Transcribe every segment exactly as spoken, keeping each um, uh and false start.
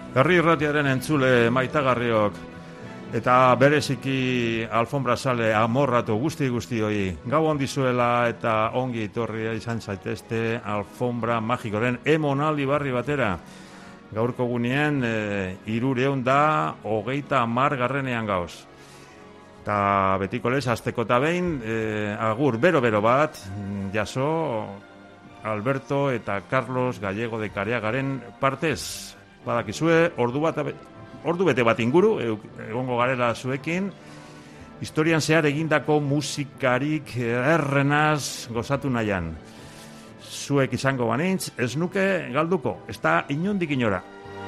Herri irratiaren entzule maitagarriok eta bereziki alfombra sale amorratu guzti guztioi gau ondizuela eta ongi etorria izan zaitezte alfombra magikoren emonaldi barri batera. Gaurko gunean e, irureun da hogeita hamar garrenean gauz. Eta betiko lez, azteko eta behin, e, agur bero-bero bat, jaso Alberto eta Carlos Gallego de Careagaren partez. Badakizue, ordu bat, ordu bete bat inguru, egongo garela zuekin, historian zehar egindako musikarik errenaz gozatu nahian. Zuek izango banintz, ez nuke galduko, ez da inondik inora.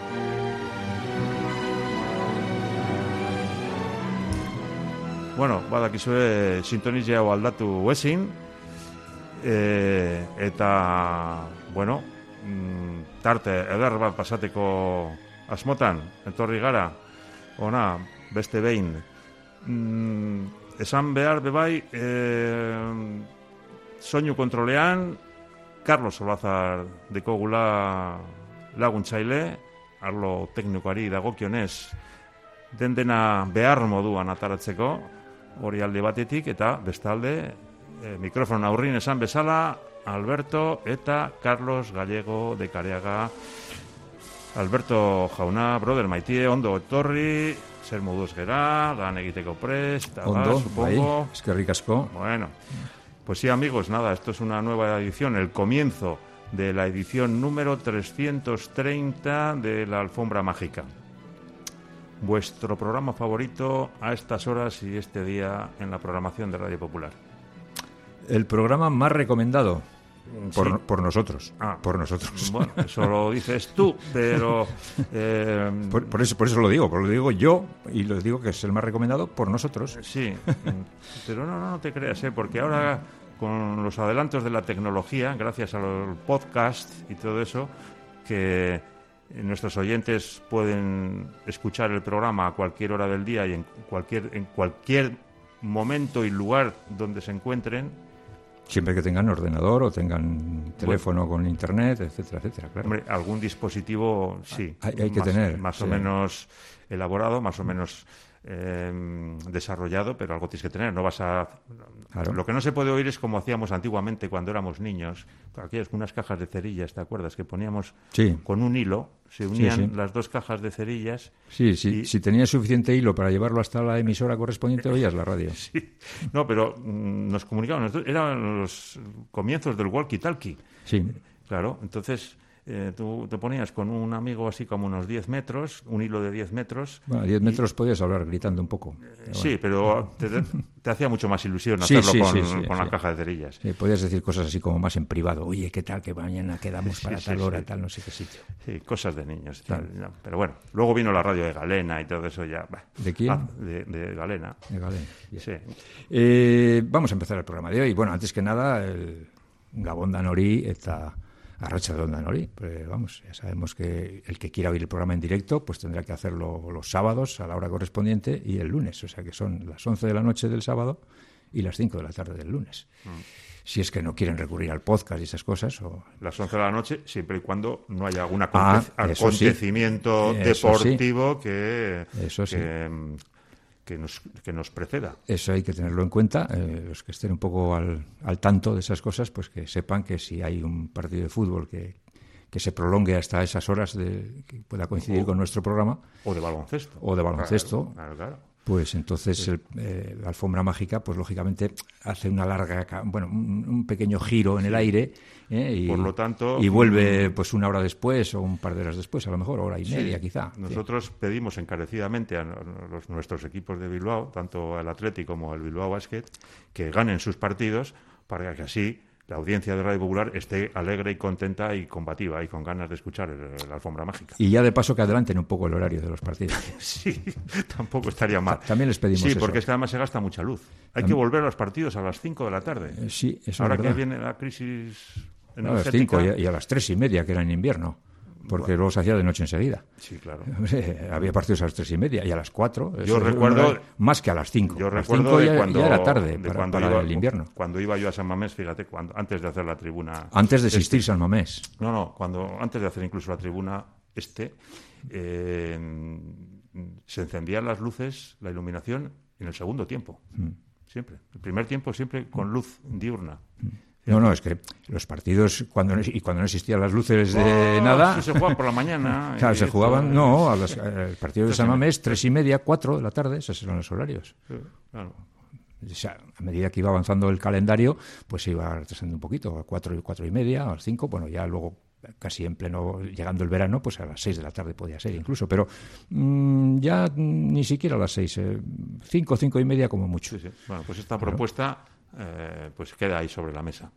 Bueno, badakizue sintonizia hau aldatu ezin, e, eta, bueno, tarte eder bat pasateko asmotan, etorri gara, ona, beste behin. Mm, esan behar bebai, e, soinu kontrolean, Carlos Solazar dekogula laguntzaile, arlo teknikoari dagokionez, den dena behar moduan ataratzeko, hori alde batetik, eta bestalde, e, mikrofon aurrin esan bezala, Alberto eta Carlos Gallego de Careaga. Alberto jauna, brother maitie, ondo etorri, zer moduz gera, lan egiteko prest, ondo, supongo. Bai, eskerrik asko. Bueno, pues sí, amigos, nada, esto es una nueva edición, el comienzo de la edición número trescientos treinta de la Alfombra Mágica. Vuestro programa favorito a estas horas y este día en la programación de Radio Popular. El programa más recomendado por, sí. por nosotros. Ah, por nosotros. Bueno, eso lo dices tú, pero... Eh, por, por, eso, por eso lo digo, por lo digo yo, y lo digo que es el más recomendado por nosotros. Sí, pero no, no, no te creas, ¿eh? Porque ahora con los adelantos de la tecnología, gracias al podcast y todo eso, que nuestros oyentes pueden escuchar el programa a cualquier hora del día y en cualquier, en cualquier momento y lugar donde se encuentren. Siempre que tengan ordenador o tengan teléfono bueno, con internet, etcétera, etcétera, claro. Hombre, algún dispositivo sí. Hay, hay que más, tener. Más sí. o menos elaborado, más o menos eh, desarrollado, pero algo tienes que tener. No vas a... Claro. Lo que no se puede oír es como hacíamos antiguamente cuando éramos niños. Aquellas con unas cajas de cerillas, ¿te acuerdas? Que poníamos sí. con un hilo, se unían sí, sí. las dos cajas de cerillas. Sí, sí. Y... si tenías suficiente hilo para llevarlo hasta la emisora correspondiente, oías la radio. Sí. No, pero mmm, nos comunicaban. Eran los comienzos del walkie-talkie. Sí. Claro, entonces... Eh, tú te ponías con un amigo así como unos diez metros, un hilo de diez metros. Bueno, diez metros y... podías hablar gritando un poco. Pero sí, bueno. pero te, te hacía mucho más ilusión sí, hacerlo sí, con, sí, sí, con sí. la caja de cerillas. Sí, podías decir cosas así como más en privado. Oye, ¿qué tal? Que mañana quedamos para sí, tal sí, hora, sí. tal, no sé qué sitio. Sí, cosas de niños. Sí. Tal, no, pero bueno, luego vino la radio de Galena y todo eso ya. Bah. ¿De quién? Ah, de, de Galena. De Galena. Sí. Eh, vamos a empezar el programa de hoy. Bueno, antes que nada, el Gabón Danori está... Arratsaldeon Danori, pues vamos, ya sabemos que el que quiera oír el programa en directo pues tendrá que hacerlo los sábados a la hora correspondiente y el lunes, o sea que son las once de la noche del sábado y las cinco de la tarde del lunes. Mm. Si es que no quieren recurrir al podcast y esas cosas. O... Las once de la noche, siempre y cuando no haya algún aconte- ah, acontecimiento sí. deportivo sí. que... Eso sí. que Que nos, que nos preceda. Eso hay que tenerlo en cuenta. Eh, los que estén un poco al, al tanto de esas cosas, pues que sepan que si hay un partido de fútbol que, que se prolongue hasta esas horas de, que pueda coincidir o, con nuestro programa. O de baloncesto. O de baloncesto. Claro, claro, claro. Pues entonces sí. el, eh, la alfombra mágica, pues lógicamente hace una larga, bueno, un, un pequeño giro en sí. el aire ¿eh? y, por lo tanto, y vuelve pues una hora después o un par de horas después, a lo mejor hora y sí. media quizá. Nosotros sí. pedimos encarecidamente a los, nuestros equipos de Bilbao, tanto el Athletic como el Bilbao Basket, que ganen sus partidos para que así la audiencia de Radio Popular esté alegre y contenta y combativa y con ganas de escuchar el, la alfombra mágica. Y ya de paso que adelanten un poco el horario de los partidos. Sí, tampoco estaría mal. También les pedimos Sí, eso. porque es que además se gasta mucha luz. Hay También... que volver a los partidos a las cinco de la tarde. Eh, sí, eso Ahora es verdad. que viene la crisis energética... A las cinco y a, y a las tres y media, que era en invierno. Porque bueno. luego se hacía de noche enseguida. Sí, claro. Había partidos a las tres y media y a las cuatro. Yo recuerdo... Más que a las cinco. Yo a las recuerdo cinco de ya, cuando, ya era tarde de para, cuando para iba, el invierno. Cuando iba yo a San Mamés, fíjate, cuando, antes de hacer la tribuna... Antes de existir este, San Mamés. No, no, cuando antes de hacer incluso la tribuna este, eh, se encendían las luces, la iluminación, en el segundo tiempo. Mm. Siempre. El primer tiempo siempre con luz diurna. Mm. No, no, es que los partidos, cuando no, y cuando no existían las luces de oh, nada... Sí, se jugaban por la mañana. Claro, se jugaban, todo, no, a las, el partido de San Mamés, tres y media, cuatro de la tarde, esos eran los horarios. Sí, claro. O sea, a medida que iba avanzando el calendario, pues se iba retrasando un poquito, a cuatro, cuatro y media, a las cinco, bueno, ya luego casi en pleno, llegando el verano, pues a las seis de la tarde podía ser incluso, pero mmm, ya ni siquiera a las seis, eh, cinco, cinco y media como mucho. Sí, sí. Bueno, pues esta propuesta... Eh, pues queda ahí sobre la mesa.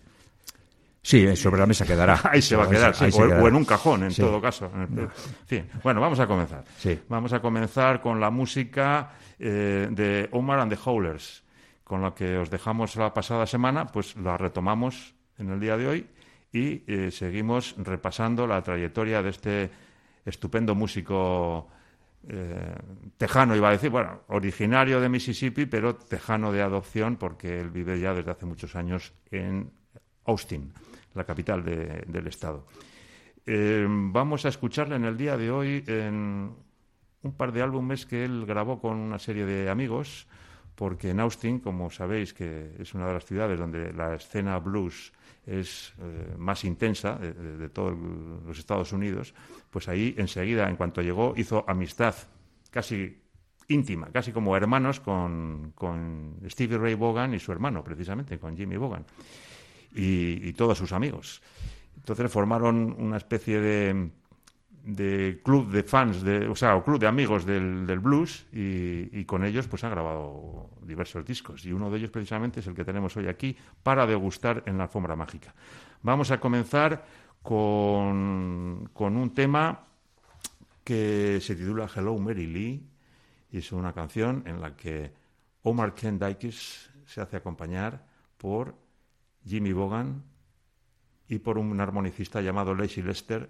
Sí, sobre la mesa quedará. Ahí se va a quedar, sí, o, o en un cajón, en sí. todo caso. En el... no. En fin, bueno, vamos a comenzar. Sí. Vamos a comenzar con la música eh, de Omar and the Howlers, con la que os dejamos la pasada semana, pues la retomamos en el día de hoy y eh, seguimos repasando la trayectoria de este estupendo músico Eh, tejano, iba a decir, bueno, originario de Mississippi, pero tejano de adopción, porque él vive ya desde hace muchos años en Austin, la capital de, del estado. Eh, vamos a escucharle en el día de hoy en un par de álbumes que él grabó con una serie de amigos, porque en Austin, como sabéis, que es una de las ciudades donde la escena blues es eh, más intensa de, de, de todos los Estados Unidos, pues ahí enseguida, en cuanto llegó, hizo amistad casi íntima, casi como hermanos con, con Stevie Ray Vaughan y su hermano, precisamente, con Jimmy Vaughan, y, y todos sus amigos. Entonces formaron una especie de, de club de fans, de, o sea, o club de amigos del, del blues, y, y con ellos pues ha grabado diversos discos, y uno de ellos precisamente es el que tenemos hoy aquí para degustar en la Alfombra Mágica. Vamos a comenzar con, con un tema que se titula Hello Mary Lee, y es una canción en la que Omar Ken Dykes se hace acompañar por Jimmy Vaughan y por un armonicista llamado Lazy Lester,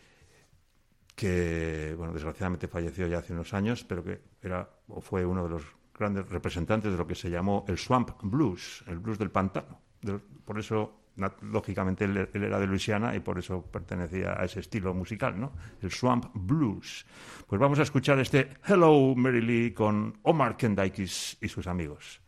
que, bueno, desgraciadamente falleció ya hace unos años, pero que era o fue uno de los grandes representantes de lo que se llamó el Swamp Blues, el blues del pantano. Por eso, lógicamente, él, él era de Luisiana y por eso pertenecía a ese estilo musical, ¿no? El Swamp Blues. Pues vamos a escuchar este Hello Mary Lee con Omar Ken Dykes y sus amigos.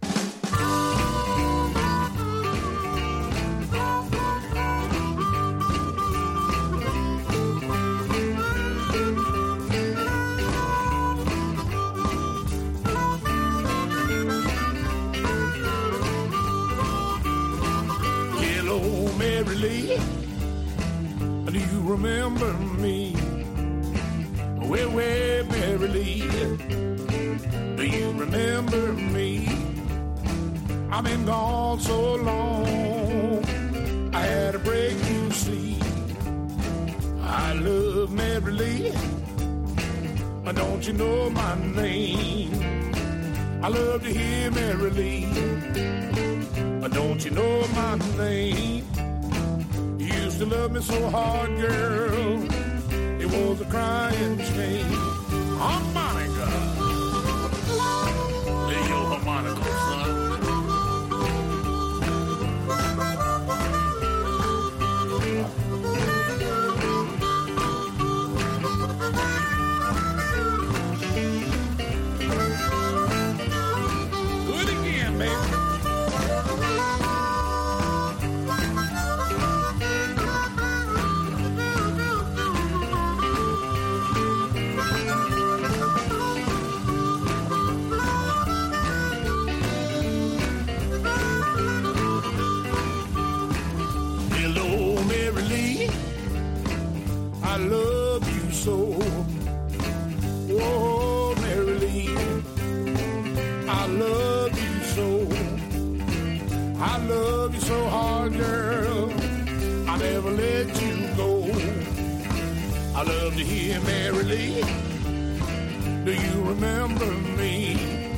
Do you remember me? Well, well, Mary Lee, do you remember me? I've been gone so long, I had a break, you see. I love Mary Lee, don't you know my name? I love to hear Mary Lee, don't you know my name? You used to love me so hard, girl, it was a crying shame. Harmonica, play your harmonica, son. Do it again, baby. I love to hear Mary Lee. Do you remember me?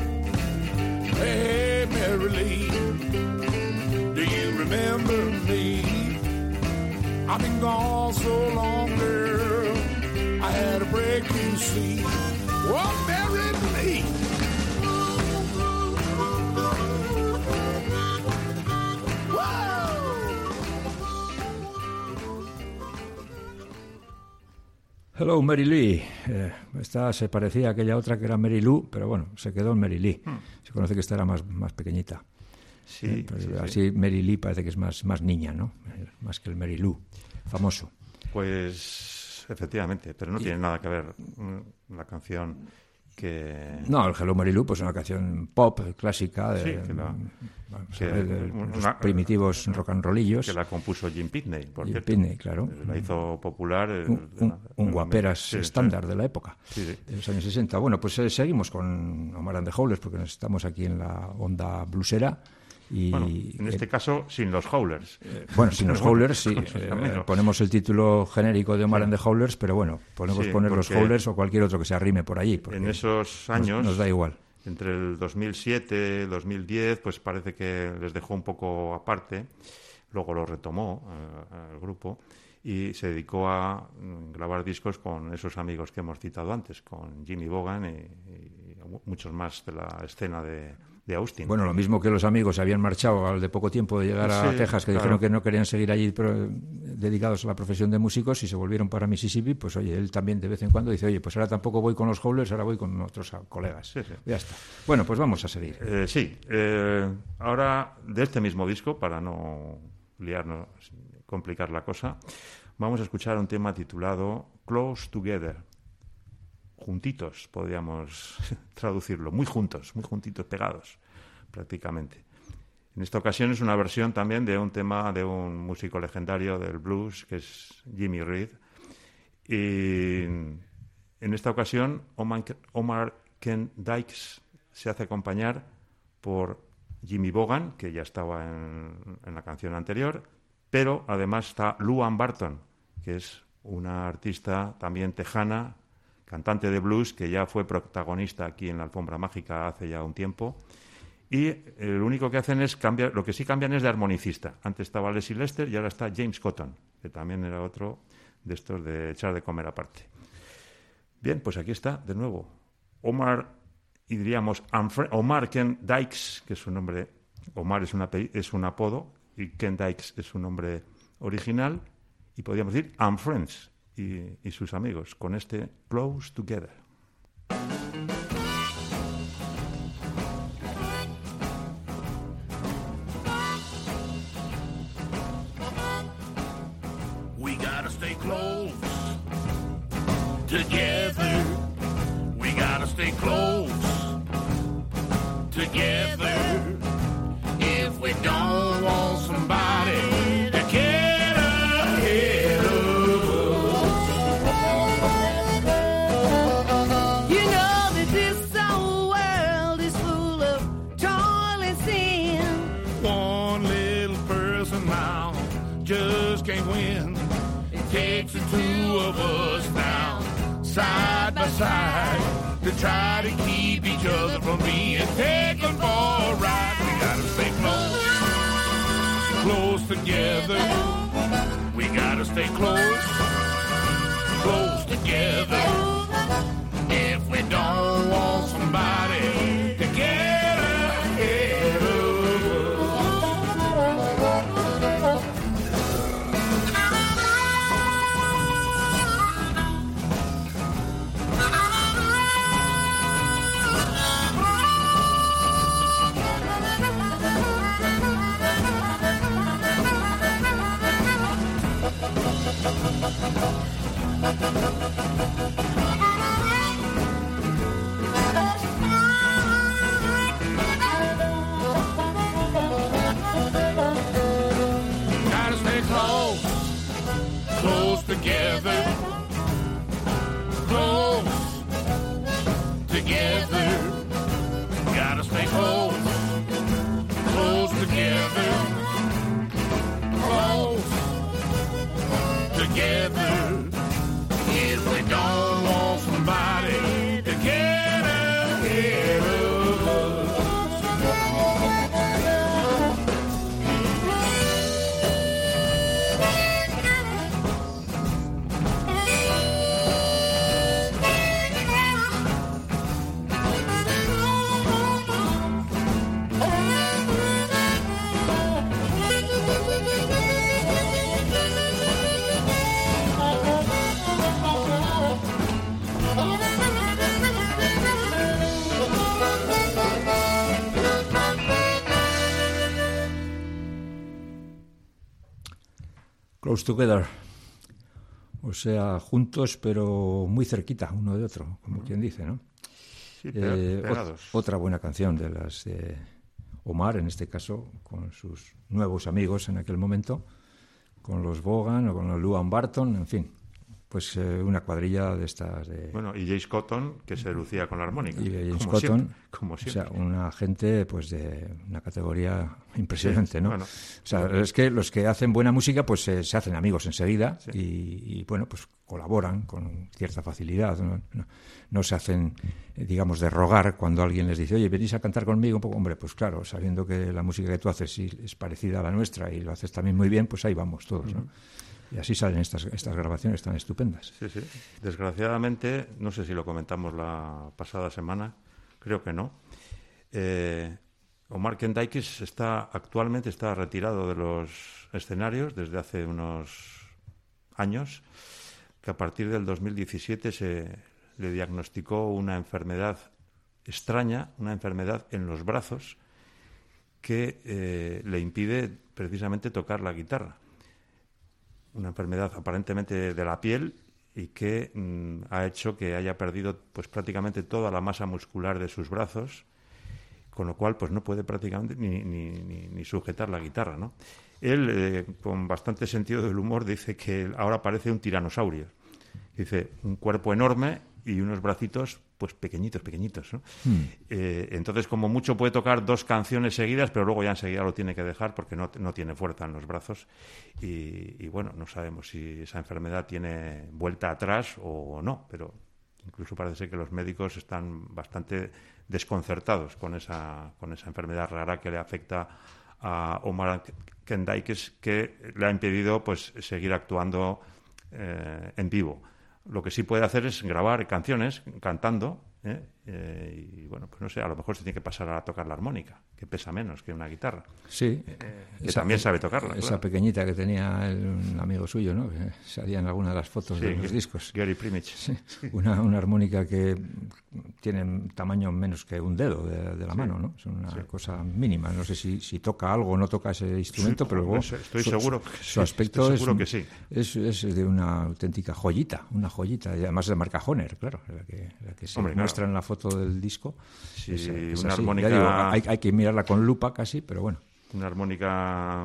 Hey, Mary Lee, do you remember me? I've been gone so long, girl, I had a break, you see. Oh, Mary Lee. Hello, Mary Lee. Eh, esta se parecía a aquella otra que era Mary Lou, pero bueno, se quedó en Mary Lee. Hmm. Se conoce que esta era más, más pequeñita. Sí, eh, sí, así sí. Mary Lee parece que es más, más niña, ¿no? Eh, más que el Mary Lou, famoso. Pues efectivamente, pero no y... tiene nada que ver la canción que... No, el Hello, Mary Lou, pues es una canción pop, clásica, de, sí, que la... vamos que, a ver, de una, los primitivos rock and rollillos. Que la compuso Jim Pitney, por Jim cierto. Pitney, claro. La hizo popular. Un, un, un guaperas sí, estándar sí. de la época, sí, sí. de los años sesenta. Bueno, pues eh, seguimos con Omar and the Howlers, porque estamos aquí en la onda blusera. Y, bueno, en este eh, caso, sin los Howlers. Eh, bueno, sin los Howlers, sí. Eh, ponemos el título genérico de Omar sí. and the Howlers, pero bueno, podemos sí, poner los Howlers o cualquier otro que se arrime por allí. En esos años... Nos, nos da igual. Entre el dos mil siete y dos mil diez, pues parece que les dejó un poco aparte. Luego lo retomó eh, el grupo y se dedicó a grabar discos con esos amigos que hemos citado antes, con Jimmy Vaughan y, y muchos más de la escena de, de Austin. Bueno, lo mismo que los amigos se habían marchado al de poco tiempo de llegar a sí, Texas, que claro. dijeron que no querían seguir allí pero, dedicados a la profesión de músicos y se volvieron para Mississippi, pues oye, él también de vez en cuando dice, oye, pues ahora tampoco voy con los Howlers, ahora voy con otros colegas. Sí, sí. Ya está. Bueno, pues vamos a seguir. Eh, sí, eh, ahora de este mismo disco, para no liarnos, complicar la cosa, vamos a escuchar un tema titulado Close Together. Juntitos, podríamos traducirlo, muy juntos, muy juntitos, pegados, prácticamente. En esta ocasión es una versión también de un tema de un músico legendario del blues, que es Jimmy Reed. Y en esta ocasión, Omar, Omar Ken Dykes se hace acompañar por Jimmy Vaughan, que ya estaba en, en la canción anterior, pero además está Luann Barton, que es una artista también tejana, cantante de blues, que ya fue protagonista aquí en la Alfombra Mágica hace ya un tiempo. Y lo único que hacen es cambiar, lo que sí cambian es de armonicista. Antes estaba Leslie Lester y ahora está James Cotton, que también era otro de estos de echar de comer aparte. Bien, pues aquí está, de nuevo, Omar, y diríamos Omar Ken Dykes, que es su nombre, Omar es, una, es un apodo, y Ken Dykes es su nombre original, y podríamos decir And Friends, y, y sus amigos, con este Close Together. We gotta stay close together. We gotta stay close together. If we don't want somebody to get ahead of us. You know that this old world is full of toil and sin. One little person now just can't win. It takes the two of us now, side by side, to try to keep each other from being taken for a ride. We gotta stay close, close together. We gotta stay close, close together. If we don't want somebody to get ahead of us. Gotta stay close, close together, close together. Gotta stay close, close together, close together. If we don't want somebody to get ahead of us. Close Together. O sea, juntos pero muy cerquita uno de otro, como quien dice, ¿no? Sí, pero eh, pegados. ot- otra buena canción de las de Omar, en este caso, con sus nuevos amigos en aquel momento, con los Vaughan o con los Luan Barton, en fin. Pues eh, una cuadrilla de estas de... Bueno, y James Cotton, que se lucía con la armónica. y James como Cotton, siempre, como o siempre. sea, una gente pues de una categoría impresionante, Sí, ¿no? bueno. O sea, es que los que hacen buena música pues eh, se hacen amigos enseguida Sí. y, y, bueno, pues colaboran con cierta facilidad, no, no, no se hacen, eh, digamos, de rogar cuando alguien les dice, oye, venís a cantar conmigo un poco, hombre, pues claro, sabiendo que la música que tú haces sí es parecida a la nuestra y lo haces también muy bien, pues ahí vamos todos, ¿no? Y así salen estas, estas grabaciones tan estupendas. Sí, sí. Desgraciadamente, no sé si lo comentamos la pasada semana, creo que no. Eh, Omar Kendikes está actualmente está retirado de los escenarios desde hace unos años, que a partir del dos mil diecisiete se le diagnosticó una enfermedad extraña, una enfermedad en los brazos que eh, le impide precisamente tocar la guitarra. Una enfermedad aparentemente de la piel y que mm, ha hecho que haya perdido pues prácticamente toda la masa muscular de sus brazos, con lo cual pues no puede prácticamente ni, ni, ni, ni sujetar la guitarra, ¿no? Él, eh, con bastante sentido del humor, dice que ahora parece un tiranosaurio. Dice, un cuerpo enorme y unos bracitos pues pequeñitos, pequeñitos, ¿no? Hmm. Eh, entonces, como mucho puede tocar dos canciones seguidas, pero luego ya enseguida lo tiene que dejar porque no, no tiene fuerza en los brazos. Y, y bueno, no sabemos si esa enfermedad tiene vuelta atrás o no, pero incluso parece ser que los médicos están bastante desconcertados con esa, con esa enfermedad rara que le afecta a Omar Kendikes, que le ha impedido pues seguir actuando eh, en vivo. Lo que sí puede hacer es grabar canciones cantando, ¿eh? Eh, y bueno, pues no sé, a lo mejor se tiene que pasar a tocar la armónica, que pesa menos que una guitarra. Sí, que también sabe tocarla. Esa Claro. pequeñita que tenía el- un amigo suyo, ¿no? Que salía en alguna de las fotos Sí, de los discos. Gary Primich. Sí, una, una armónica que tiene tamaño menos que un dedo de, de la Sí, mano, ¿no? Es una sí. cosa mínima. No sé si, si toca algo o no toca ese instrumento, Sí, pero luego pues estoy su, seguro su- que sí, su aspecto estoy es, seguro un- que sí. es, es de una auténtica joyita, una joyita, y además de marca Hohner, claro, la que, la que se Hombre, claro. muestra en la foto del disco. Sí, es, es una así. Ya armónica- digo, hay, hay que mirarla con lupa casi, pero bueno. Una armónica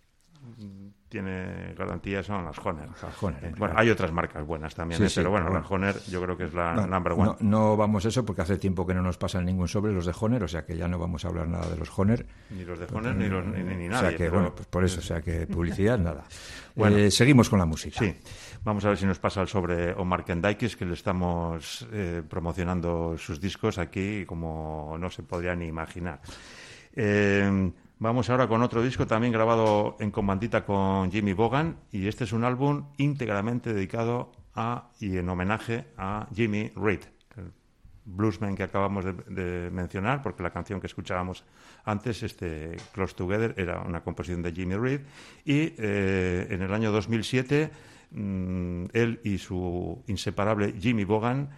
mm, tiene garantía, son las Hohner. Las Hohner, Eh, hombre, bueno, claro. hay otras marcas buenas también, Sí, ¿eh? sí, pero bueno, pero la bueno. Hohner yo creo que es la Bueno, number one. no, no vamos a eso porque hace tiempo que no nos pasan ningún sobre los de Hohner, o sea que ya no vamos a hablar nada de los Hohner. Ni los de Hohner ni, los, ni, ni O nadie. sea que, pero- bueno, pues por eso, o sea que publicidad, nada. Bueno. Eh, seguimos con la música. Sí, vamos a ver si nos pasa el sobre Omar Kendikes, que le estamos eh, promocionando sus discos aquí como no se podría ni imaginar. Eh, vamos ahora con otro disco también grabado en comandita con Jimmy Vaughan, y este es un álbum íntegramente dedicado a y en homenaje a Jimmy Reed, el bluesman que acabamos de, de mencionar, porque la canción que escuchábamos antes, este Close Together, era una composición de Jimmy Reed, y eh, en el año dos mil siete mmm, él y su inseparable Jimmy Vaughan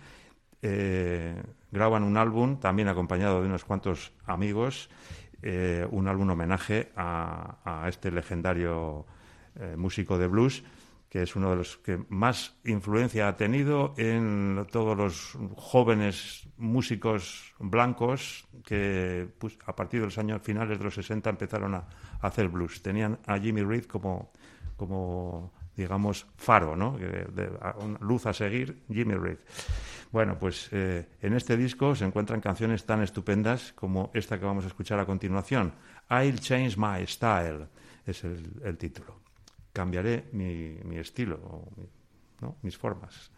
eh, graban un álbum también acompañado de unos cuantos amigos, eh, un álbum homenaje a, a este legendario eh, músico de blues, que es uno de los que más influencia ha tenido en todos los jóvenes músicos blancos que pues, a partir de los años finales de los sesenta empezaron a, a hacer blues. Tenían a Jimmy Reed como, como digamos, faro, ¿no? De, de, a una luz a seguir, Jimmy Reed. Bueno, pues eh, en este disco se encuentran canciones tan estupendas como esta que vamos a escuchar a continuación. I'll Change My Style es el, el título. Cambiaré mi, mi estilo, o mi, ¿no? mis formas.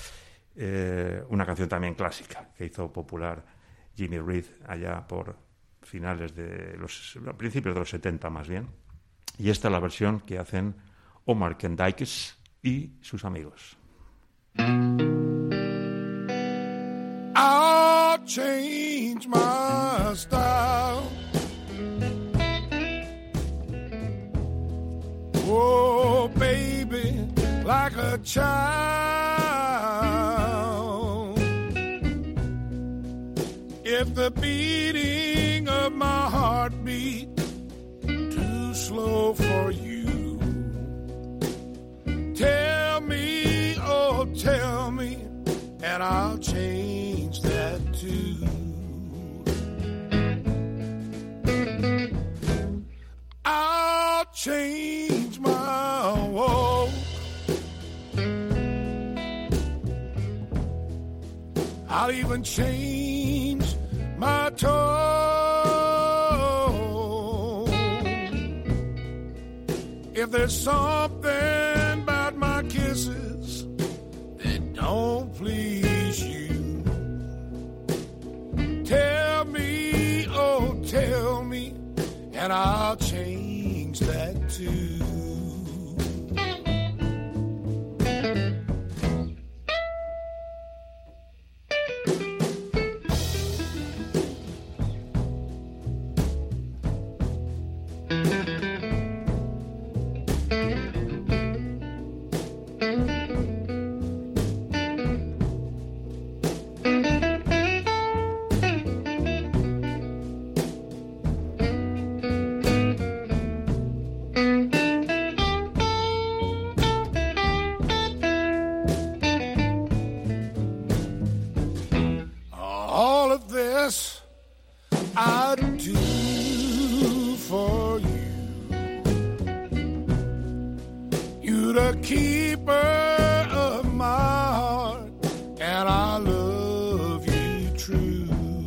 Eh, una canción también clásica que hizo popular Jimmy Reed allá por finales de los principios de los setenta más bien. Y esta es la versión que hacen Omar Kendikes y sus amigos. I'll change my style. Oh, baby, like a child. If the beating of my heart beat too slow for you, me, and I'll change that too. I'll change my walk. I'll even change my tone. If there's something about my kisses that don't please you, tell me, oh, tell me, and I'll change that too. All of this I'd do for you. You're the keeper of my heart, and I love you true.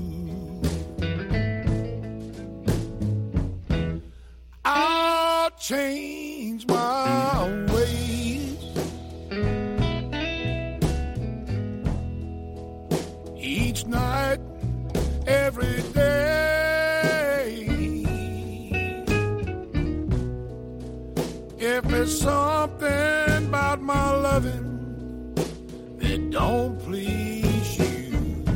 I'll change my ways. Each night, every day. If there's something about my loving that don't please you,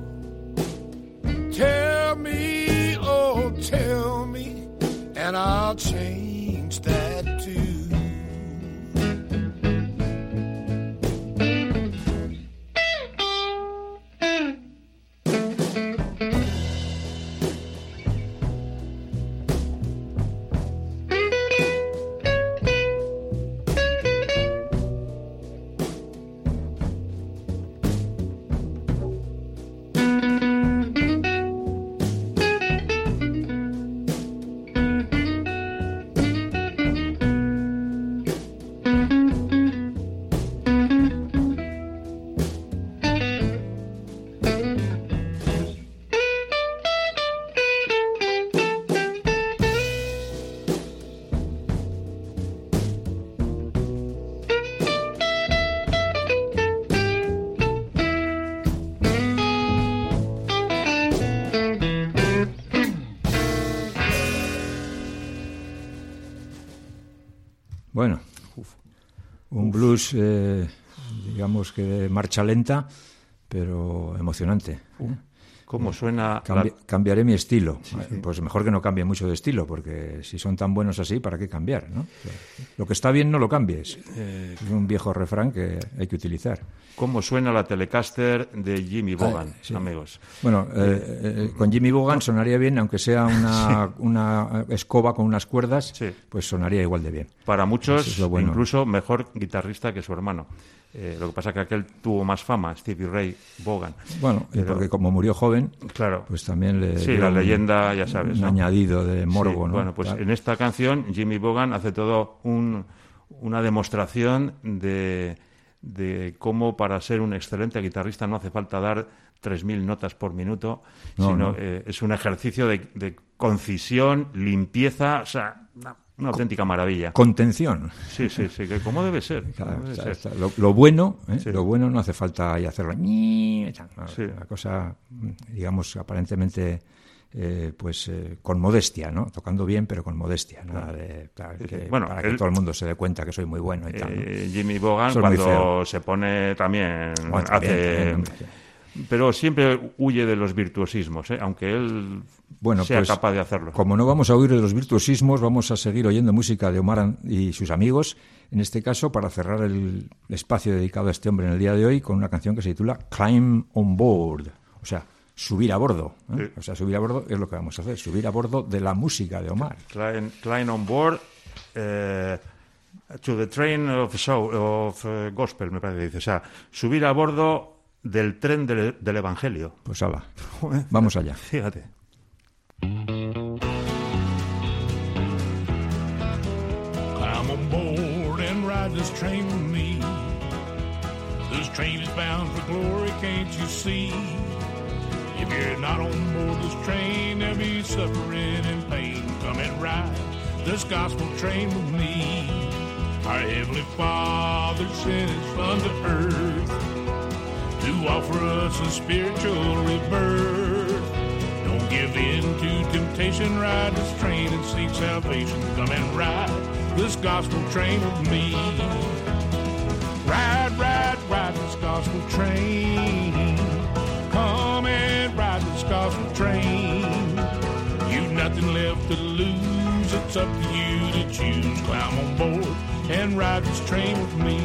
tell me, oh, tell me, and I'll change that too. Bueno, un blues, eh, digamos que de marcha lenta, pero emocionante. ¿eh? ¿Cómo suena? Cambi- la... Cambiaré mi estilo. Sí, sí. Pues mejor que no cambie mucho de estilo, porque si son tan buenos así, ¿para qué cambiar? ¿No? O sea, lo que está bien no lo cambies. Eh, es un viejo refrán que hay que utilizar. ¿Cómo suena la Telecaster de Jimmy Vaughan, ah, sí. amigos? Bueno, eh, eh, con Jimmy Vaughan sonaría bien, aunque sea una, sí. una escoba con unas cuerdas, sí. pues sonaría igual de bien. Para muchos, es bueno. Incluso mejor guitarrista que su hermano. Eh, lo que pasa es que aquel tuvo más fama, Stevie Ray Vaughan. Bueno, Pero, porque como murió joven, claro, pues también le sí, la un, leyenda, ya sabes, un ¿no? añadido de morbo, sí, ¿no? Bueno, pues claro. En esta canción Jimmy Vaughan hace todo un, una demostración de, de cómo para ser un excelente guitarrista no hace falta dar tres mil notas por minuto, no, sino no. Eh, es un ejercicio de, de concisión, limpieza, o sea... No, una auténtica maravilla. Contención. Sí, sí, sí, que como debe ser. Claro, como debe está, ser. Está. Lo, lo bueno, ¿eh? sí. lo bueno no hace falta ahí hacerlo. No, sí. Una cosa, digamos, aparentemente, eh, pues, eh, con modestia, ¿no? Tocando bien, pero con modestia, nada claro. de, para, sí, que, bueno, para que él, todo el mundo se dé cuenta que soy muy bueno y tal. ¿no? Eh, Jimmy Vaughan cuando se pone también, bueno, también hace. También, también. Pero siempre huye de los virtuosismos, ¿eh? Aunque él bueno, sea pues, capaz de hacerlo. Como no vamos a huir de los virtuosismos, vamos a seguir oyendo música de Omar y sus amigos, en este caso para cerrar el espacio dedicado a este hombre en el día de hoy con una canción que se titula Climb on Board, o sea, subir a bordo. ¿eh? Sí. O sea, subir a bordo es lo que vamos a hacer, subir a bordo de la música de Omar. Climb, climb on Board... Eh... To the train of show, of uh, gospel, me parece que dice. O sea, subir a bordo del tren del, del evangelio. Pues hala, vamos allá. Fíjate. Climb on board and ride this train with me. This train is bound for glory, can't you see? If you're not on board this train, there'll be suffering and pain. Come and ride this gospel train with me. Our Heavenly Father sent His Son to earth to offer us a spiritual rebirth. Don't give in to temptation, ride this train and seek salvation. Come and ride this gospel train with me. Ride, ride, ride this gospel train. Come and ride this gospel train. You've nothing left to lose, it's up to you to choose. Climb on board and ride this train with me.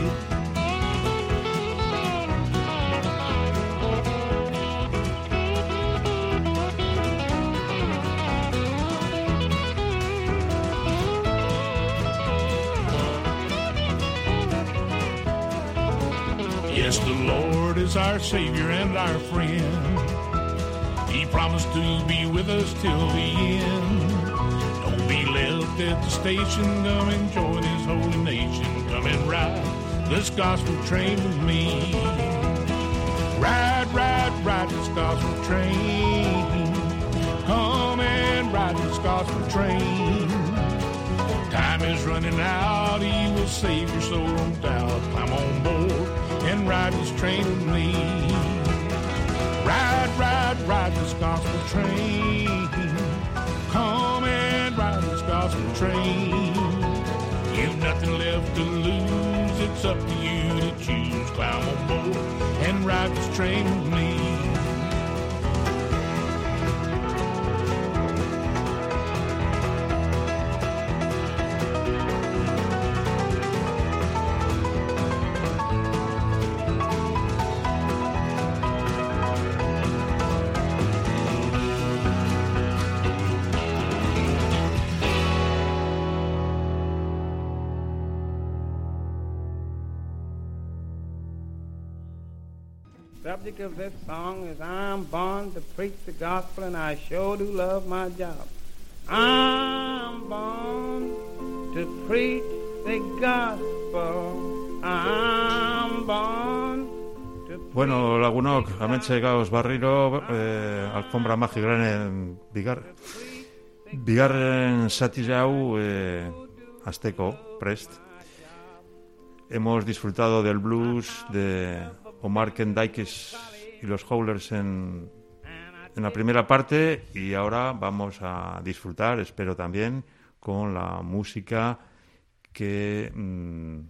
Yes, the Lord is our Savior and our friend. He promised to be with us till the end. Don't be left at the station. Come and join His holy nation. Come and ride this gospel train with me. Ride, ride, ride this gospel train. Come and ride this gospel train. Time is running out. He will save your soul, no doubt. Climb on board and ride this train with me. Ride, ride, ride this gospel train. Come and ride this gospel train. You've nothing left to lose, it's up to you to choose. Climb on board and ride this train with me. Subject of this song is I'm born to preach the gospel and I sure do love my job. I'm born to preach the gospel. I'm born to preach. Bueno, lagunok, amentxe gauz barriro, eh, alfombra magigranen bigar, bigarren satira hau eh, azteko, prest. Hemos disfrutado del blues de Omar Kendikes y los Howlers en, en la primera parte, y ahora vamos a disfrutar, espero también, con la música que mmm,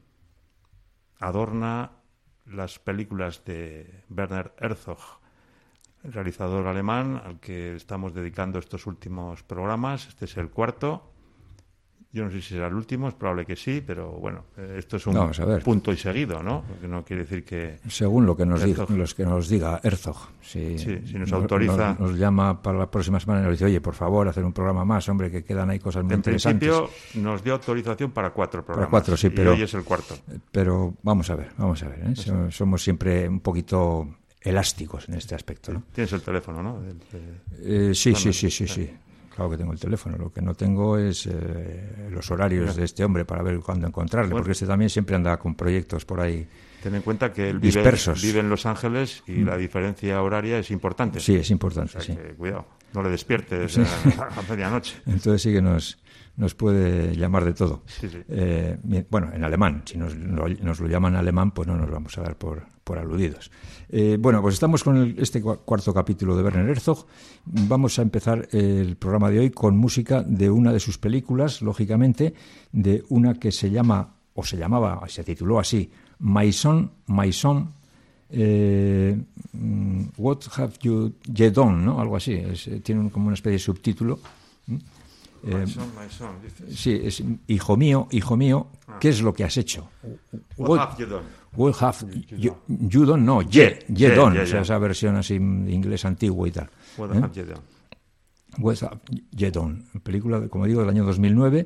adorna las películas de Werner Herzog, el realizador alemán al que estamos dedicando estos últimos programas. Este es el cuarto. Yo no sé si será el último, es probable que sí, pero bueno, esto es un punto y seguido, ¿no? Porque no quiere decir que... Según lo que nos, diga, los que nos diga Herzog. Si, sí, si nos autoriza... Nos, nos llama para la próxima semana y nos dice, oye, por favor, hacer un programa más, hombre, que quedan ahí cosas muy en interesantes. En principio nos dio autorización para cuatro programas. Para cuatro, sí, pero... Y hoy es el cuarto. Pero vamos a ver, vamos a ver, ¿eh? Somos, somos siempre un poquito elásticos en este aspecto, ¿no? Tienes el teléfono, ¿no? El, el... Eh, sí, sí, sí, sí, sí. Claro que tengo el teléfono, lo que no tengo es eh, los horarios de este hombre para ver cuándo encontrarle, bueno, porque este también siempre anda con proyectos por ahí. Ten en cuenta que él vive, vive en Los Ángeles y mm. la diferencia horaria es importante. Sí, es importante, o sea, sí. Que, cuidado, no le despiertes sí. a, a medianoche. Entonces sí que nos, nos puede llamar de todo. Sí, sí. Eh, bueno, en alemán, si nos, nos lo llaman alemán, pues no nos vamos a dar por, por aludidos. Eh, bueno, pues estamos con el, este cuarto capítulo de Werner Herzog. Vamos a empezar el programa de hoy con música de una de sus películas, lógicamente, de una que se llama, o se llamaba, se tituló así, My Son, My Son, eh, What Have You Done, ¿no? Algo así, es, tiene un, como una especie de subtítulo. ¿Mm? Eh, my son, my son, dices. Sí, es hijo mío, hijo mío, ah. ¿qué es lo que has hecho? What, what have you done? What have you, you done? No, ye, ye, ye done, yeah, yeah, o sea, esa versión así de inglés antiguo y tal. What ¿Eh? have you done? What have you done? Película, como digo, del año dos mil nueve,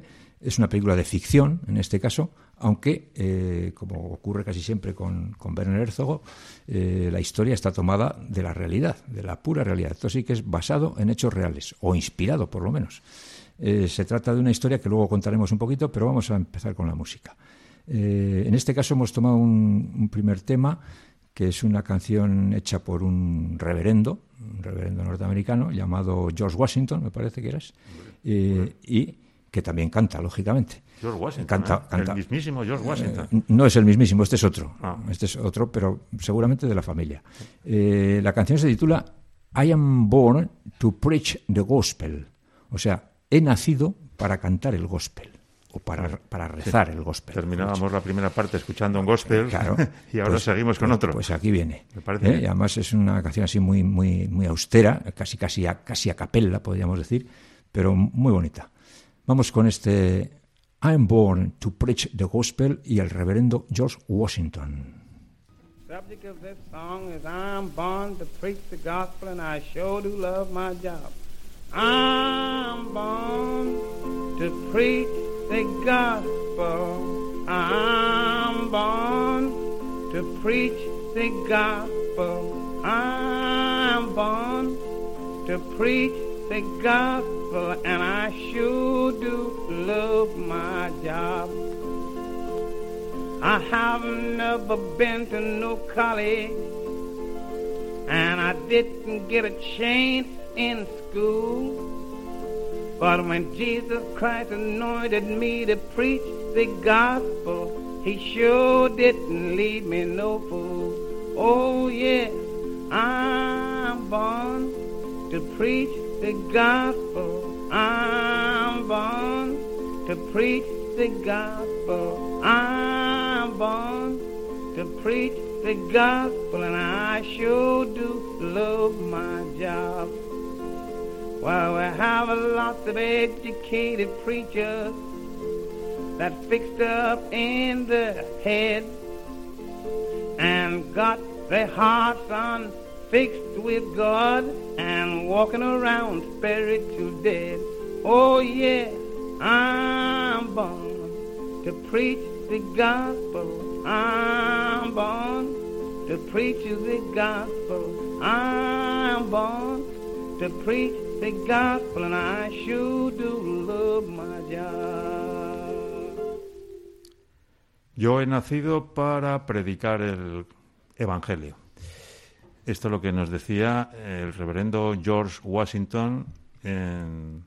Es una película de ficción, en este caso, aunque, eh, como ocurre casi siempre con, con Werner Herzog, eh, la historia está tomada de la realidad, de la pura realidad. Esto sí que es basado en hechos reales, o inspirado por lo menos. Eh, se trata de una historia que luego contaremos un poquito, pero vamos a empezar con la música. Eh, en este caso hemos tomado un, un primer tema, que es una canción hecha por un reverendo, un reverendo norteamericano, llamado George Washington, me parece que eras, eh, y que también canta, lógicamente. George Washington, canta, ¿eh? canta. El mismísimo George Washington. Eh, no es el mismísimo, este es otro. Ah. Este es otro, pero seguramente de la familia. Eh, la canción se titula I am born to preach the gospel. O sea, he nacido para cantar el gospel, o para, para rezar sí. el gospel. Terminábamos la primera parte escuchando un gospel, claro, y ahora pues, seguimos con pues, otro. Pues aquí viene. Me parece ¿Eh? Y además es una canción así muy, muy, muy austera, casi, casi, a, casi a capella, podríamos decir, pero muy bonita. Vamos con este I'm born to preach the gospel y el reverendo George Washington. The subject of this song is I'm born to preach the gospel and I sure do love my job. I'm born to preach the gospel. I'm born to preach the gospel. I'm born to preach the gospel, and I sure do love my job. I have never been to no college, and I didn't get a chance in school. But when Jesus Christ anointed me to preach the gospel, he sure didn't leave me no fool. Oh yes, I'm born to preach the gospel. I'm born to preach the gospel. I'm born to preach the gospel, and I sure do love my job. Well, we have a lot of educated preachers that fixed up in the head and got their hearts on fixed with God and walking around spiritual dead. Oh yeah, I'm born to preach the gospel. I'm born to preach the gospel. I'm born to preach the gospel, and I sure do love my job. Yo he nacido para predicar el evangelio. Esto es lo que nos decía el reverendo George Washington en,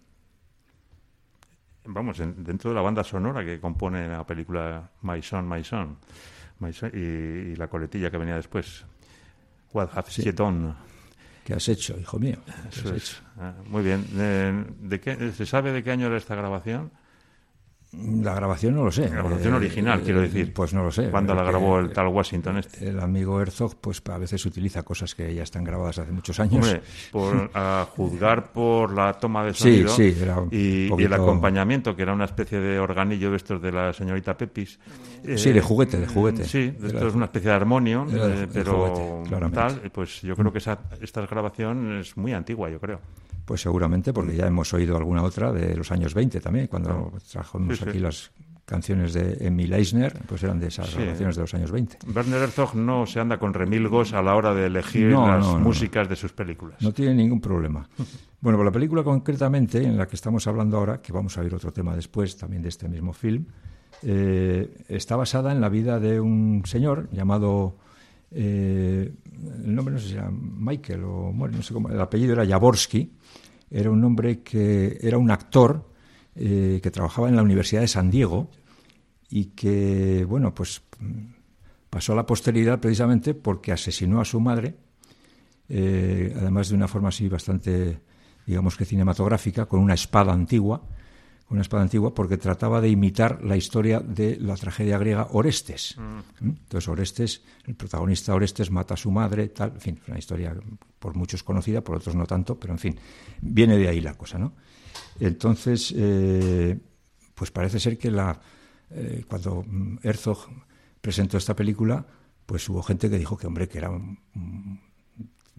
vamos, en, dentro de la banda sonora que compone la película My Son, My Son, My Son y, y la coletilla que venía después. What have sí. you done? ¿Qué has hecho, hijo mío? ¿Qué Eso has es. hecho? Ah, muy bien. ¿De, de qué, ¿Se sabe de qué año era esta grabación? La grabación no lo sé. La grabación eh, original, eh, quiero decir. Pues no lo sé. ¿Cuándo la grabó el tal Washington este? El amigo Herzog, pues a veces utiliza cosas que ya están grabadas hace muchos años. Hombre, por, a juzgar por la toma de sonido sí, sí, era un y, poquito... y el acompañamiento, que era una especie de organillo de estos de la señorita Pepis. Sí, eh, de juguete, de juguete. Sí, de esto es una especie de armonio, de, eh, pero juguete, tal, pues yo creo que esa, esta grabación es muy antigua, yo creo. Pues seguramente, porque ya hemos oído alguna otra de los años veinte también, cuando no. trajimos sí, sí. aquí las canciones de Emil Eisner, pues eran de esas sí. grabaciones de los años veinte. Werner Herzog no se anda con remilgos a la hora de elegir no, las no, no, músicas no. de sus películas. No tiene ningún problema. Bueno, pues la película concretamente en la que estamos hablando ahora, que vamos a ver otro tema después, también de este mismo film, eh, está basada en la vida de un señor llamado, eh, el nombre no sé si era Michael o bueno, no sé cómo, el apellido era Jaworski. Era un hombre que era un actor eh, que trabajaba en la Universidad de San Diego y que, bueno, pues pasó a la posteridad precisamente porque asesinó a su madre, eh, además de una forma así bastante, digamos que cinematográfica, con una espada antigua, con una espada antigua, porque trataba de imitar la historia de la tragedia griega Orestes. Mm. Entonces Orestes, el protagonista Orestes mata a su madre, tal, en fin, una historia por muchos conocida, por otros no tanto, pero en fin, viene de ahí la cosa, ¿no? Entonces, eh, pues parece ser que la eh, cuando Herzog presentó esta película, pues hubo gente que dijo que, hombre, que era un, un,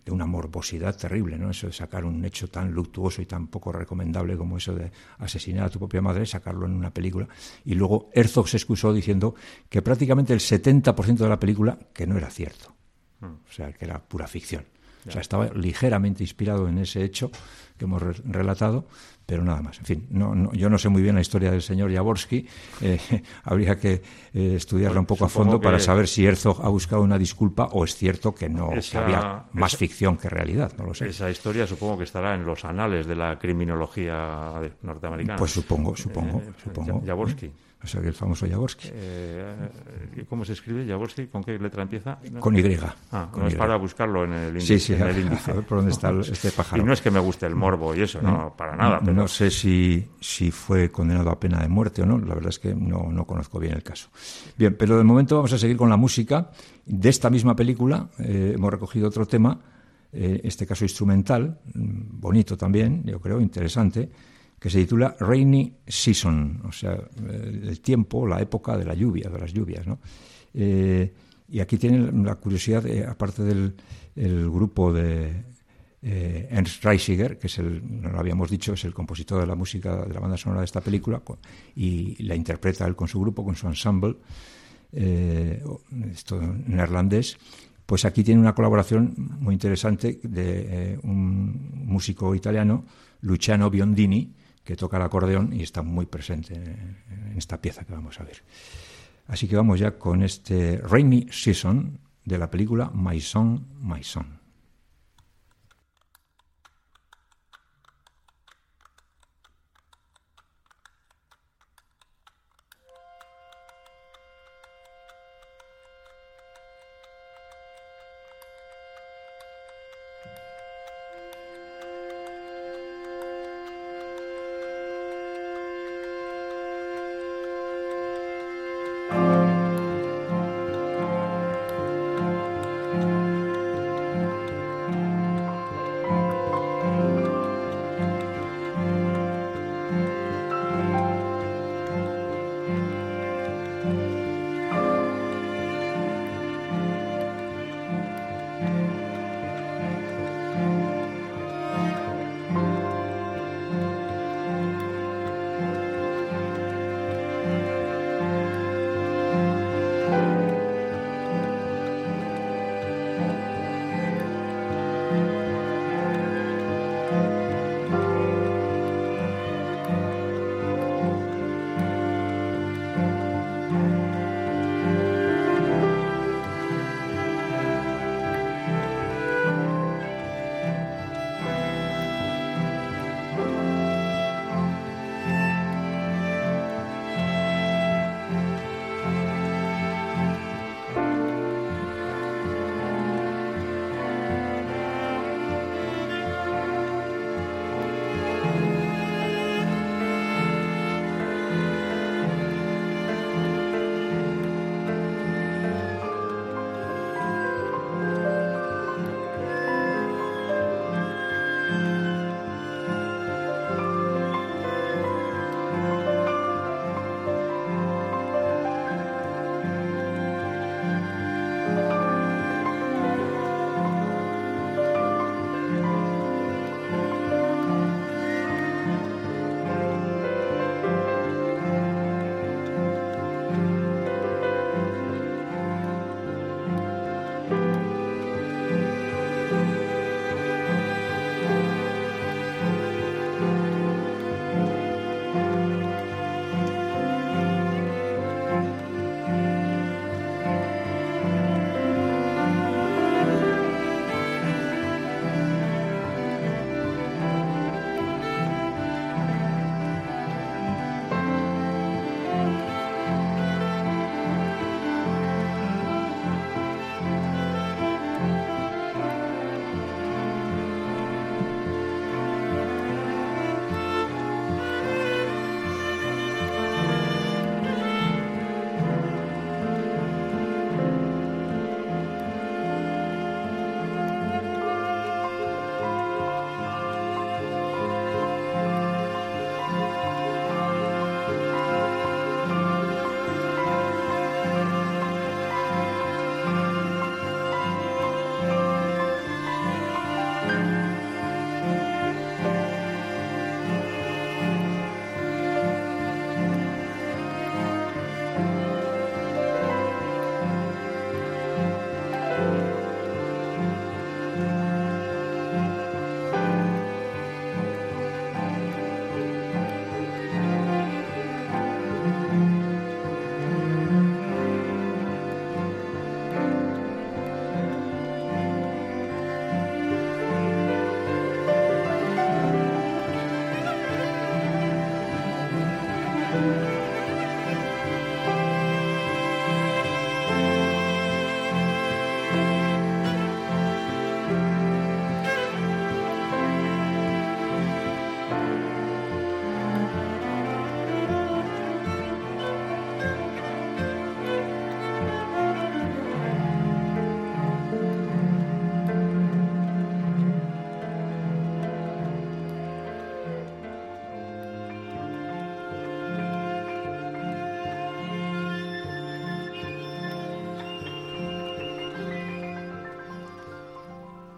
de una morbosidad terrible, ¿no? Eso de sacar un hecho tan luctuoso y tan poco recomendable como eso de asesinar a tu propia madre, sacarlo en una película. Y luego Herzog se excusó diciendo que prácticamente el setenta por ciento de la película que no era cierto. O sea, que era pura ficción. O sea, estaba ligeramente inspirado en ese hecho que hemos re- relatado, pero nada más. En fin, no, no, yo no sé muy bien la historia del señor Jaworski. Eh, habría que eh, estudiarla un poco a fondo para saber si Herzog ha buscado una disculpa o es cierto que no esa, que había más esa, ficción que realidad. No lo sé. Esa historia supongo que estará en los anales de la criminología norteamericana. Pues supongo, supongo, eh, supongo. Jaworski. O sea, que el famoso Jaworski. Eh, ¿Cómo se escribe Jaworski? ¿Con qué letra empieza? ¿No? Con Y. Ah, con no Y. es para buscarlo en el índice. Sí, sí, en a, el índice. a ver por dónde está el, este pájaro. Y no es que me guste el morbo y eso, no, para nada. Pero... No sé si, si fue condenado a pena de muerte o no, la verdad es que no, no conozco bien el caso. Bien, pero de momento vamos a seguir con la música. De esta misma película eh, hemos recogido otro tema, eh, este caso instrumental, bonito también, yo creo, interesante, que se titula Rainy Season, o sea, el tiempo, la época de la lluvia, de las lluvias, ¿no? Eh, y aquí tienen la curiosidad, eh, aparte del el grupo de eh, Ernst Reisiger, que es el, no lo habíamos dicho, es el compositor de la música de la banda sonora de esta película, y la interpreta él con su grupo, con su ensemble, eh, esto neerlandés. Pues aquí tiene una colaboración muy interesante de eh, un músico italiano, Luciano Biondini, que toca el acordeón y está muy presente en esta pieza que vamos a ver. Así que vamos ya con este Rainy Season de la película My Son, My Son.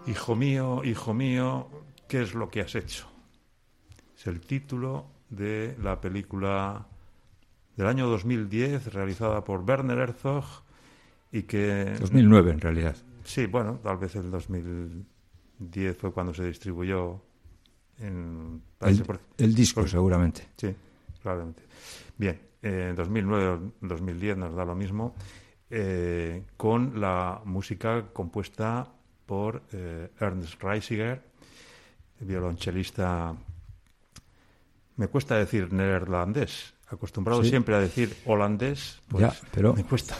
Hijo mío, hijo mío, ¿qué es lo que has hecho? Es el título de la película del año dos mil diez, realizada por Werner Herzog, y que... dos mil nueve, en realidad. Sí, bueno, tal vez el dos mil diez fue cuando se distribuyó en... El, por, el disco, por, seguramente. Sí, probablemente. Bien, en eh, dos mil nueve o dos mil diez nos da lo mismo, eh, con la música compuesta por eh, Ernst Reisiger, violonchelista, me cuesta decir neerlandés, acostumbrado sí. siempre a decir holandés, pues ya, pero me cuesta.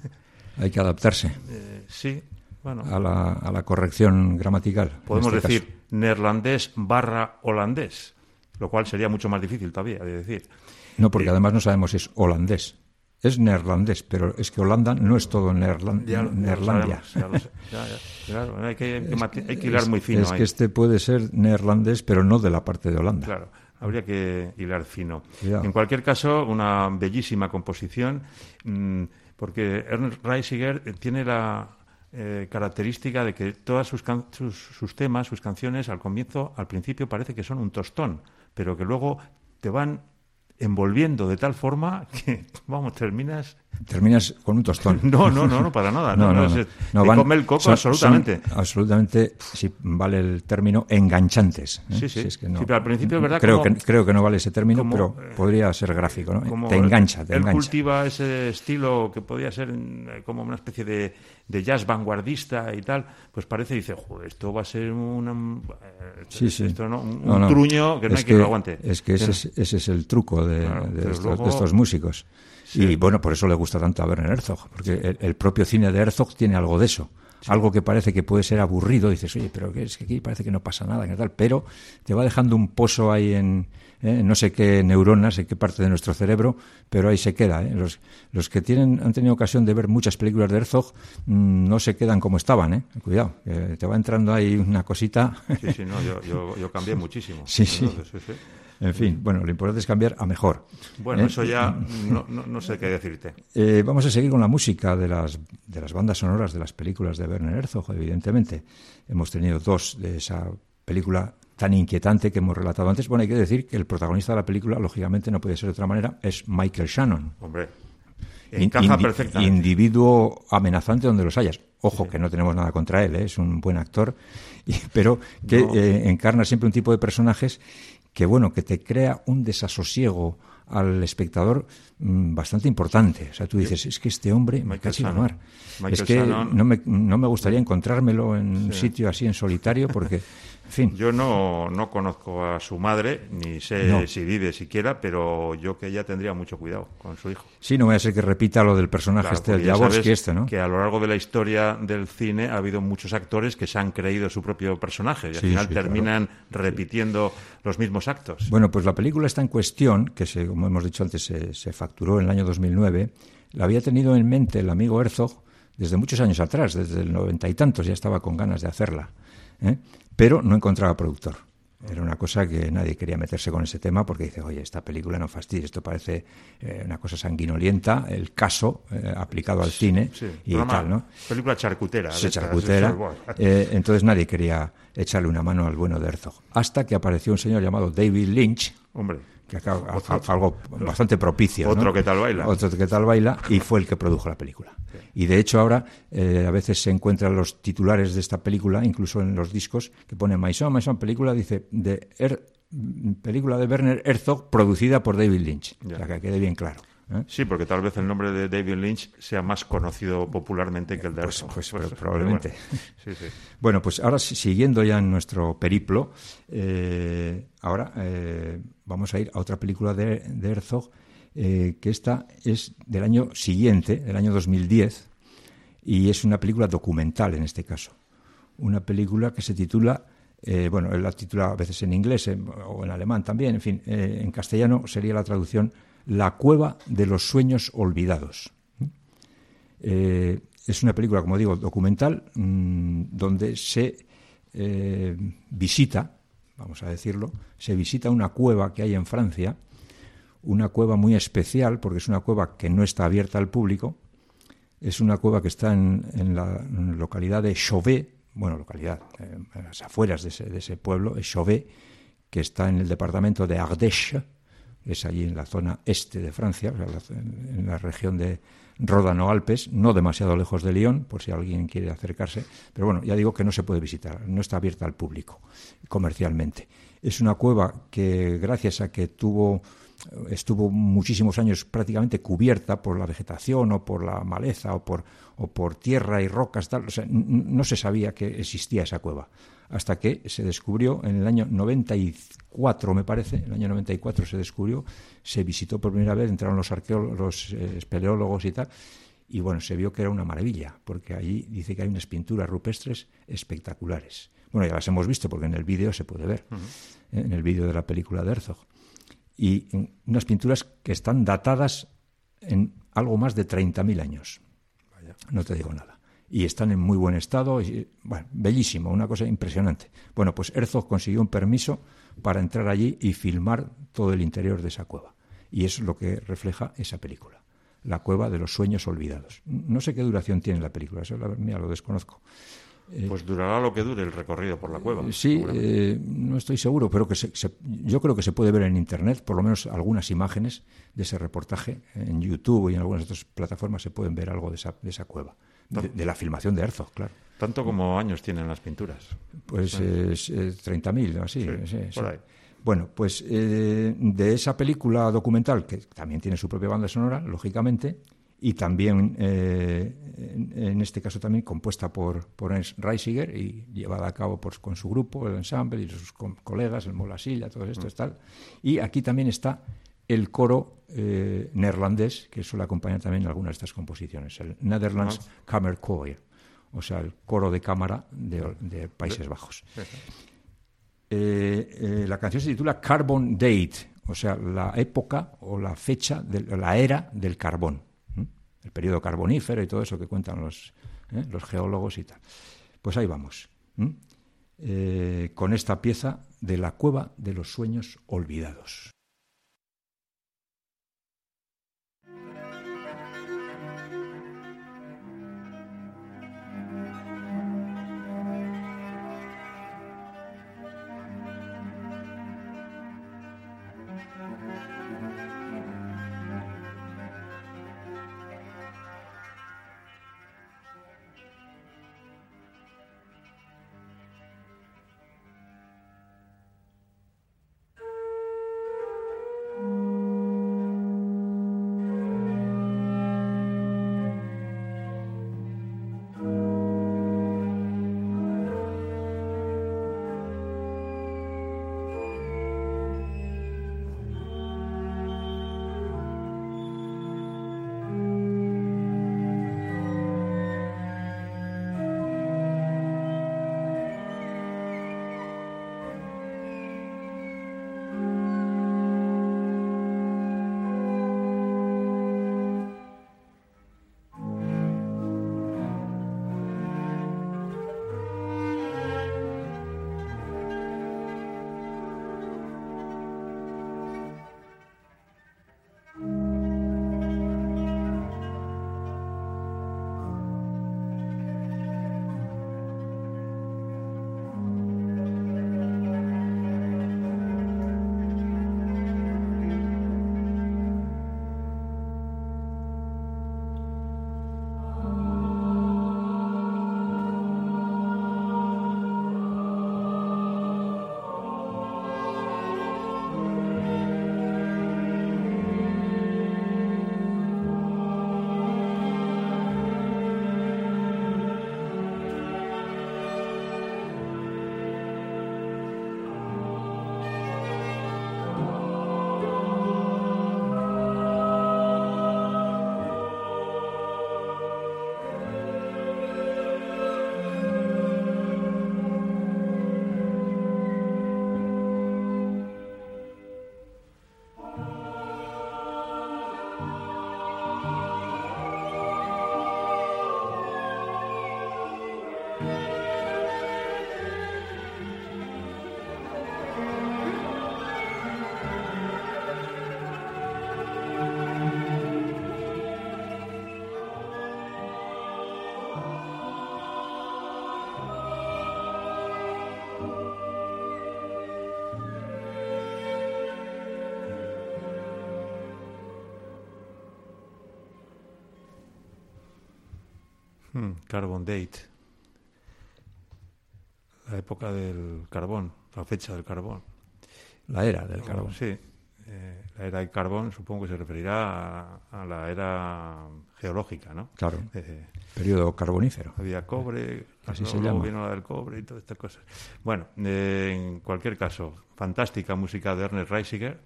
Hay que adaptarse eh, sí, bueno, a la, a la corrección gramatical. Podemos este decir caso. neerlandés barra holandés, lo cual sería mucho más difícil todavía de decir. No, porque eh, además no sabemos si es holandés. Es neerlandés, pero es que Holanda no es todo Neerland- ya, Neerlandia. Ya lo sabemos, ya lo sé, ya, ya, claro, hay que, hay que, mati- hay que hilar es, muy fino. Es ahí. que este puede ser neerlandés, pero no de la parte de Holanda. Claro, habría que hilar fino. Cuidado. En cualquier caso, una bellísima composición, mmm, porque Ernst Reisiger tiene la eh, característica de que todas sus, can- sus, sus temas, sus canciones, al comienzo, al principio parece que son un tostón, pero que luego te van envolviendo de tal forma que, vamos, terminas... Terminas con un tostón. No, no, no, no, para nada. No, no, no, no, no. te No, van- come el coco son- absolutamente. son absolutamente, si vale el término, enganchantes. ¿eh? Sí, sí. Si es que no- Sí, pero al principio, ¿verdad? Creo, como- que, creo que no vale ese término, como, pero eh, podría ser gráfico, ¿no? Como Te engancha, te él engancha. cultiva ese estilo que podía ser eh, como una especie de, de jazz vanguardista y tal, pues parece, dice, joder, esto va a ser una, eh, Sí, sí. esto, ¿no? un, No, un no. truño que no Es hay quien lo aguante. Es que ese es, ese es el truco de, Claro, de pero estos, luego- de estos músicos. Sí. Y bueno, por eso le gusta tanto a Werner Herzog, porque el, el propio cine de Herzog tiene algo de eso. Sí. Algo que parece que puede ser aburrido, dices, oye, pero que es que aquí parece que no pasa nada, que tal, pero te va dejando un pozo ahí en, eh, no sé qué neuronas, en qué parte de nuestro cerebro, pero ahí se queda. ¿eh? Los, los que tienen han tenido ocasión de ver muchas películas de Herzog mmm, no se quedan como estaban, ¿eh? Cuidado, que te va entrando ahí una cosita. Sí, sí, no, yo, yo, yo cambié muchísimo. Sí, sí. Entonces, sí, sí. En fin, bueno, lo importante es cambiar a mejor. Bueno, ¿eh? eso ya no, no, no sé qué decirte. Eh, vamos a seguir con la música de las, de las bandas sonoras de las películas de Werner Herzog, evidentemente. Hemos tenido dos de esa película tan inquietante que hemos relatado antes. Bueno, hay que decir que el protagonista de la película, lógicamente, no puede ser de otra manera, es Michael Shannon. Hombre, encaja Indi- perfectamente. Individuo amenazante donde los hayas. Ojo, sí. que no tenemos nada contra él, ¿eh? Es un buen actor, y, pero que no. eh, encarna siempre un tipo de personajes que, bueno, que te crea un desasosiego al espectador mmm, bastante importante. O sea, tú dices, es que este hombre me cae sin amar. Es que no me, no me gustaría encontrármelo en sí. un sitio así en solitario porque, en fin. Yo no, no conozco a su madre, ni sé no. si vive siquiera, pero yo que ella tendría mucho cuidado con su hijo. Sí, no voy a ser que repita lo del personaje claro, este, el Jaworski este, ¿no? Que a lo largo de la historia del cine ha habido muchos actores que se han creído su propio personaje y al sí, final sí, terminan claro. repitiendo los mismos actos. Bueno, pues la película está en cuestión, que se, como hemos dicho antes, se, se facturó en el año dos mil nueve, la había tenido en mente el amigo Herzog desde muchos años atrás, desde el noventa y tantos, ya estaba con ganas de hacerla, ¿eh? Pero no encontraba productor. Era una cosa que nadie quería meterse con ese tema porque dice, oye, esta película no fastidia, esto parece eh, una cosa sanguinolienta, el caso eh, aplicado al cine sí, y tal, ¿no? Película charcutera. Sí, charcutera. Eh, entonces nadie quería echarle una mano al bueno de Herzog. Hasta que apareció un señor llamado David Lynch. Hombre. Que acá, otro, algo bastante propicio. Otro ¿no? que tal baila. Otro que tal baila, y fue el que produjo la película. Sí. Y de hecho ahora eh, a veces se encuentran los titulares de esta película, incluso en los discos, que pone Maison, Maison, película, dice, de er, película de Werner Herzog, producida por David Lynch. Ya. O sea, que quede bien claro. ¿eh? Sí, porque tal vez el nombre de David Lynch sea más conocido popularmente que el de Herzog. Pues, pues, pues probablemente. Bueno. Sí, sí. Bueno, pues ahora siguiendo ya en nuestro periplo, eh, ahora eh, vamos a ir a otra película de, de Herzog, eh, que esta es del año siguiente, del año dos mil diez, y es una película documental en este caso. Una película que se titula, eh, bueno, él la titula a veces en inglés eh, o en alemán también, en fin, eh, en castellano sería la traducción La cueva de los sueños olvidados. Eh, es una película, como digo, documental, mmm, donde se eh, visita, vamos a decirlo, se visita una cueva que hay en Francia, una cueva muy especial, porque es una cueva que no está abierta al público, es una cueva que está en, en la en la localidad de Chauvet, bueno, localidad, eh, a las afueras de ese, de ese pueblo, es Chauvet, que está en el departamento de Ardèche, es allí en la zona este de Francia, o sea, la, en la región de Ródano-Alpes, no demasiado lejos de Lyon, por si alguien quiere acercarse, pero bueno, ya digo que no se puede visitar, no está abierta al público comercialmente. Es una cueva que, gracias a que tuvo estuvo muchísimos años prácticamente cubierta por la vegetación o por la maleza o por, o por tierra y rocas, tal, o sea, n- no se sabía que existía esa cueva, hasta que se descubrió en el año noventa y cuatro, me parece, en el año noventa y cuatro se descubrió, se visitó por primera vez, entraron los arqueólogos, los eh, espeleólogos y tal, y bueno, se vio que era una maravilla, porque allí dice que hay unas pinturas rupestres espectaculares. Bueno, ya las hemos visto porque en el vídeo se puede ver, uh-huh. en el vídeo de la película de Herzog. Y unas pinturas que están datadas en algo más de treinta mil años. Vaya. No te digo nada. Y están en muy buen estado. Y, bueno, bellísimo, una cosa impresionante. Bueno, pues Herzog consiguió un permiso para entrar allí y filmar todo el interior de esa cueva. Y es lo que refleja esa película. La cueva de los sueños olvidados. No sé qué duración tiene la película, eso la, mira, lo desconozco. Pues durará lo que dure el recorrido por la cueva. Sí, eh, no estoy seguro, pero que se, se, yo creo que se puede ver en Internet, por lo menos algunas imágenes de ese reportaje. En YouTube y en algunas otras plataformas se pueden ver algo de esa, de esa cueva, de, de la filmación de Herzog, claro. ¿Tanto como años tienen las pinturas? Pues sí. es, es treinta mil, así. Sí, sí, por sí. ahí. Bueno, pues eh, de esa película documental, que también tiene su propia banda sonora, lógicamente, y también, eh, en, en este caso también compuesta por, por Ernst Reisiger y llevada a cabo por, con su grupo, el ensemble y sus co- colegas, el Molasilla, todo esto, mm. tal. Y aquí también está el coro eh, neerlandés, que suele acompañar también algunas de estas composiciones, el Netherlands ah. Kammerkoor, o sea, el coro de cámara de, de Países Bajos. Sí, sí. Eh, eh, la canción se titula Carbon Date, o sea, la época o la fecha, de, la era del carbón. El periodo carbonífero y todo eso que cuentan los, ¿eh? los geólogos y tal. Pues ahí vamos, ¿eh? Eh, con esta pieza de la cueva de los sueños olvidados. Hmm, Carbon Date. La época del carbón, la fecha del carbón. La era del carbón. Sí. Eh, la era del carbón supongo que se referirá a, a la era geológica, ¿no? Claro. Eh, Periodo carbonífero. Había cobre, Así luego se llama. vino la del cobre y todas estas cosas. Bueno, eh, en cualquier caso, fantástica música de Ernest Reisiger,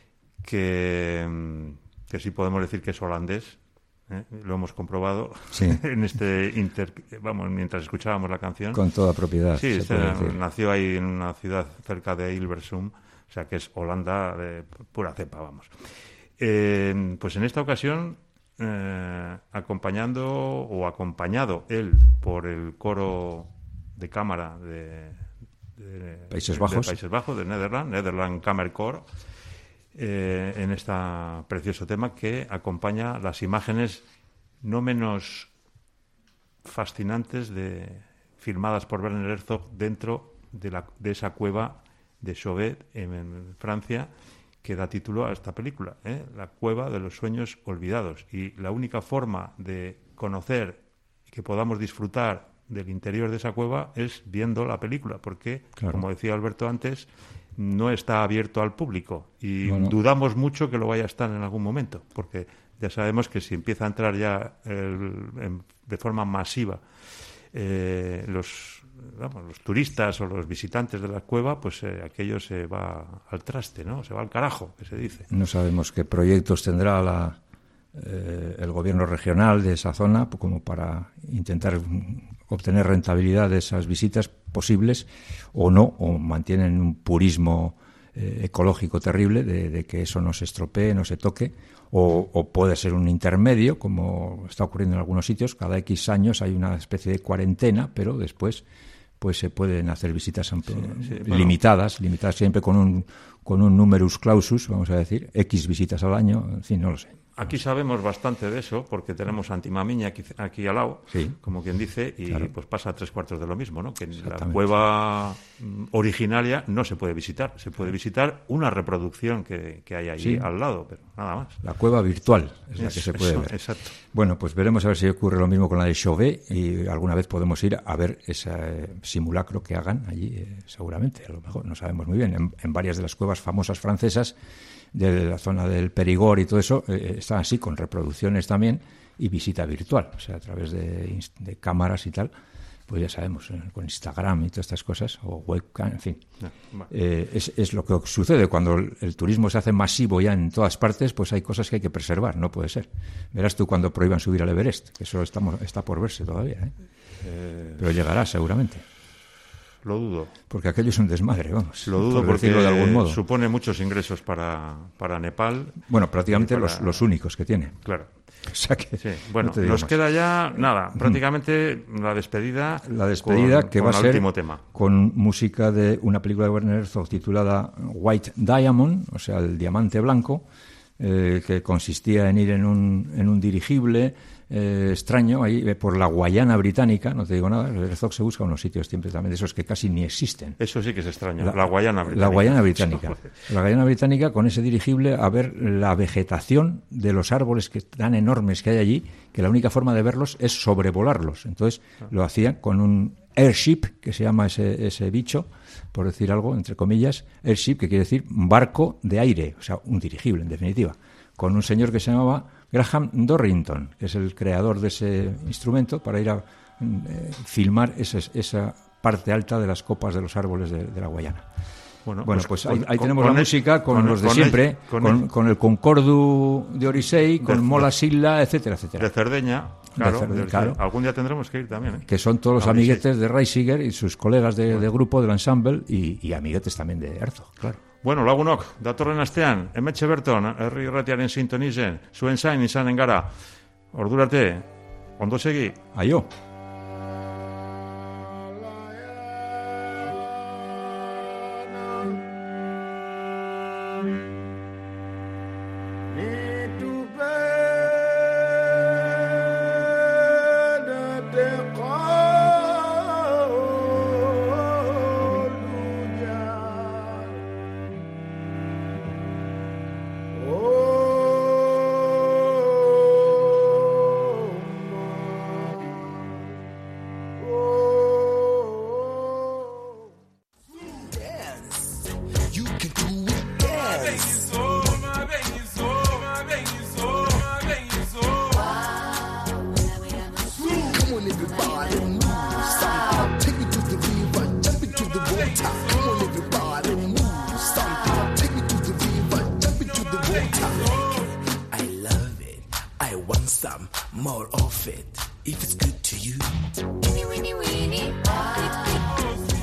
que, que sí podemos decir que es holandés, ¿eh? Lo hemos comprobado Sí. en este inter, vamos, mientras escuchábamos la canción. Con toda propiedad. Sí, se este, puede decir. nació ahí en una ciudad cerca de Hilversum, o sea que es Holanda de pura cepa, vamos. Eh, pues en esta ocasión, eh, acompañando o acompañado él por el coro de cámara de, de Países de- Bajos. de Países Bajos, de Netherlands, Netherlands Kammerchor, eh, en este precioso tema que acompaña las imágenes no menos fascinantes de filmadas por Werner Herzog dentro de, la, de esa cueva de Chauvet en, en Francia, que da título a esta película, ¿eh? La cueva de los sueños olvidados. Y la única forma de conocer y que podamos disfrutar del interior de esa cueva es viendo la película, porque, Claro. como decía Alberto antes, no está abierto al público y Bueno. dudamos mucho que lo vaya a estar en algún momento, porque ya sabemos que si empieza a entrar ya el- en- de forma masiva eh, los, vamos, los turistas o los visitantes de la cueva, pues eh, aquello se va al traste, ¿no? Se va al carajo, que se dice. No sabemos qué proyectos tendrá la, eh, el gobierno regional de esa zona como para intentar obtener rentabilidad de esas visitas posibles o no, o mantienen un purismo eh, ecológico terrible de, de que eso no se estropee, no se toque, o, o puede ser un intermedio, como está ocurriendo en algunos sitios. Cada X años hay una especie de cuarentena, pero después pues se pueden hacer visitas amp- sí, bueno. limitadas, limitadas siempre con un con un numerus clausus, vamos a decir, X visitas al año, en fin, no lo sé. Aquí sabemos bastante de eso, porque tenemos Antimamiña aquí, aquí al lado, Sí. como quien dice, y Claro. pues pasa tres cuartos de lo mismo, ¿no? Que la Exactamente. cueva mm, originaria no se puede visitar, se puede visitar una reproducción que, que hay allí Sí. al lado, pero nada más. La cueva virtual es la que Eso, se puede eso, ver. exacto. Bueno, pues veremos a ver si ocurre lo mismo con la de Chauvet y alguna vez podemos ir a ver ese eh, simulacro que hagan allí, eh, seguramente, a lo mejor, no sabemos muy bien. En, en varias de las cuevas famosas francesas, de la zona del Perigord y todo eso, eh, están así, con reproducciones también y visita virtual, o sea, a través de, ins- de cámaras y tal, pues ya sabemos, eh, con Instagram y todas estas cosas, o webcam, en fin. Ya, bueno. Eh, es, es lo que sucede cuando el, el turismo se hace masivo ya en todas partes, pues hay cosas que hay que preservar, no puede ser. Verás tú cuando prohíban subir al Everest, que eso estamos, está por verse todavía, ¿eh? Eh, Pero llegará seguramente, lo dudo. porque aquello es un desmadre, vamos. Lo dudo por porque decirlo de algún modo. supone muchos ingresos para, para Nepal. Bueno, prácticamente y para- los, los únicos que tiene. Claro. O sea que, Sí. Bueno, no te digo nos más. queda ya, nada, prácticamente la despedida. La despedida con- que con va a el ser último tema. con música de una película de Werner Herzog titulada White Diamond, o sea, el diamante blanco, eh, que consistía en ir en un, en un dirigible eh, extraño ahí eh, por la Guayana británica, no te digo nada. Herzog se busca unos sitios siempre también de esos que casi ni existen. Eso sí que es extraño. La, Guayana británica. La Guayana británica. La Guayana británica con ese dirigible a ver la vegetación de los árboles que tan enormes que hay allí, que la única forma de verlos es sobrevolarlos. Entonces lo hacían con un airship, que se llama ese, ese bicho, por decir algo, entre comillas, airship, que quiere decir barco de aire, o sea, un dirigible, en definitiva, con un señor que se llamaba Graham Dorrington, que es el creador de ese instrumento, para ir a eh, filmar ese, esa parte alta de las copas de los árboles de, de la Guayana. Bueno, pues, pues ahí, ahí tenemos la el- música con, con los el- de con siempre, el- con con, el- con el Concordu de Orisei, con De- Mola de- Silla, etcétera, etcétera. De Cerdeña, claro. Cerdeña, de- claro. Algún día tendremos que ir también, ¿eh? Que son todos los A ver, sí. amiguetes de Reisiger y sus colegas de, de grupo del ensemble y, y amiguetes también de Herzog, claro. Bueno, lagunok, datorren astean, hemetxe berton, herri irratiaren sintonizen, zuen zain izanen gara. Ordurarte, ondo segi. Aio. Oh, water. Come on, everybody, move something. Take me to the river, jump into the water. I love it. I want some more of it. If it's good to you. Weenie, weenie, weenie. It's good.